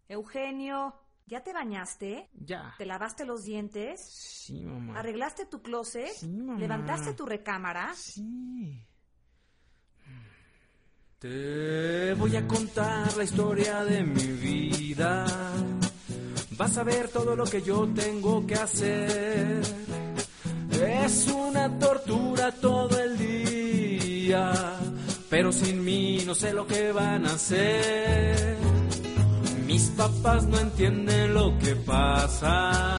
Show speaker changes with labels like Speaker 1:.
Speaker 1: Eugenio, ¿ya te bañaste?
Speaker 2: Ya.
Speaker 1: ¿Te lavaste los dientes?
Speaker 2: Sí, mamá.
Speaker 1: ¿Arreglaste tu closet?
Speaker 2: Sí, mamá.
Speaker 1: ¿Levantaste tu recámara?
Speaker 2: Sí. Te voy a contar la historia de mi vida. Vas a ver todo lo que yo tengo que hacer. Es una tortura todo el día, pero sin mí no sé lo que van a hacer. Mis papás no entienden lo que pasa.